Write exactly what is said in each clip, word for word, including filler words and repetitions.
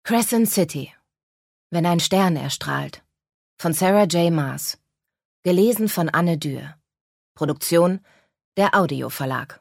Crescent City. Wenn ein Stern erstrahlt. Von Sarah J. Maas. Gelesen von Anne Dürr. Produktion der Audio Verlag.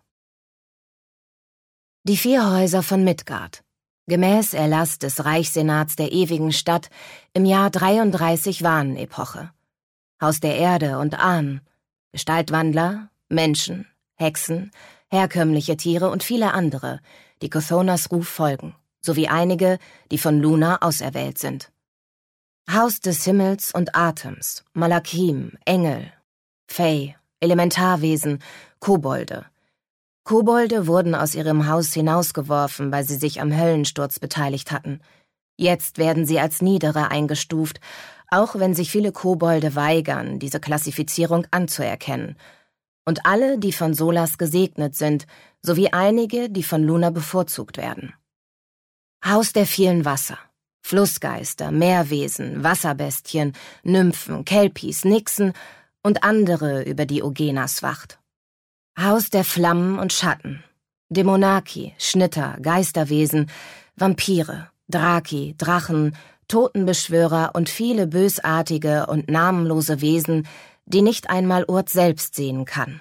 Die vier Häuser von Midgard. Gemäß Erlass des Reichssenats der ewigen Stadt im Jahr dreiunddreißig Wanenepoche. Haus der Erde und Ahnen. Gestaltwandler, Menschen, Hexen, herkömmliche Tiere und viele andere, die Cthonas Ruf folgen, sowie einige, die von Luna auserwählt sind. Haus des Himmels und Atems, Malakim, Engel, Fey, Elementarwesen, Kobolde. Kobolde wurden aus ihrem Haus hinausgeworfen, weil sie sich am Höllensturz beteiligt hatten. Jetzt werden sie als Niedere eingestuft, auch wenn sich viele Kobolde weigern, diese Klassifizierung anzuerkennen. Und alle, die von Solas gesegnet sind, sowie einige, die von Luna bevorzugt werden. Haus der vielen Wasser. Flussgeister, Meerwesen, Wasserbestien, Nymphen, Kelpies, Nixen und andere, über die Ogenas wacht. Haus der Flammen und Schatten. Dämonaki, Schnitter, Geisterwesen, Vampire, Draki, Drachen, Totenbeschwörer und viele bösartige und namenlose Wesen, die nicht einmal Urt selbst sehen kann.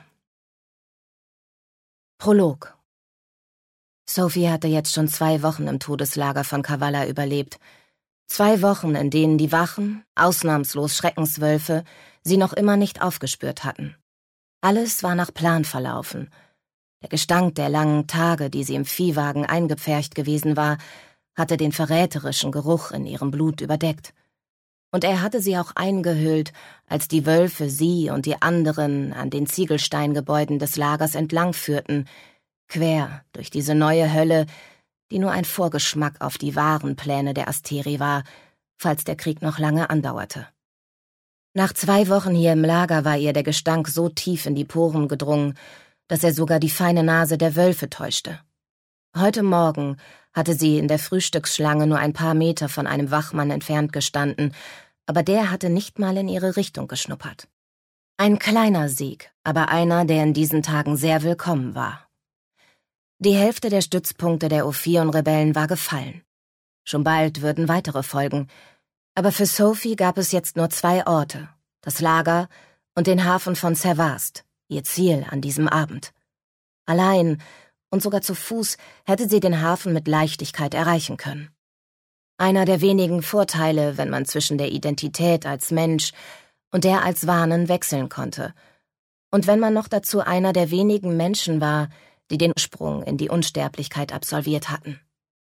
Prolog. Sophie hatte jetzt schon zwei Wochen im Todeslager von Kavala überlebt. Zwei Wochen, in denen die Wachen, ausnahmslos Schreckenswölfe, sie noch immer nicht aufgespürt hatten. Alles war nach Plan verlaufen. Der Gestank der langen Tage, die sie im Viehwagen eingepfercht gewesen war, hatte den verräterischen Geruch in ihrem Blut überdeckt. Und er hatte sie auch eingehüllt, als die Wölfe sie und die anderen an den Ziegelsteingebäuden des Lagers entlangführten, quer durch diese neue Hölle, die nur ein Vorgeschmack auf die wahren Pläne der Asteri war, falls der Krieg noch lange andauerte. Nach zwei Wochen hier im Lager war ihr der Gestank so tief in die Poren gedrungen, dass er sogar die feine Nase der Wölfe täuschte. Heute Morgen hatte sie in der Frühstücksschlange nur ein paar Meter von einem Wachmann entfernt gestanden, aber der hatte nicht mal in ihre Richtung geschnuppert. Ein kleiner Sieg, aber einer, der in diesen Tagen sehr willkommen war. Die Hälfte der Stützpunkte der Ophion-Rebellen war gefallen. Schon bald würden weitere folgen, aber für Sophie gab es jetzt nur zwei Orte, das Lager und den Hafen von Servast, ihr Ziel an diesem Abend. Allein und sogar zu Fuß hätte sie den Hafen mit Leichtigkeit erreichen können. Einer der wenigen Vorteile, wenn man zwischen der Identität als Mensch und der als Wanen wechseln konnte. Und wenn man noch dazu einer der wenigen Menschen war, die den Sprung in die Unsterblichkeit absolviert hatten.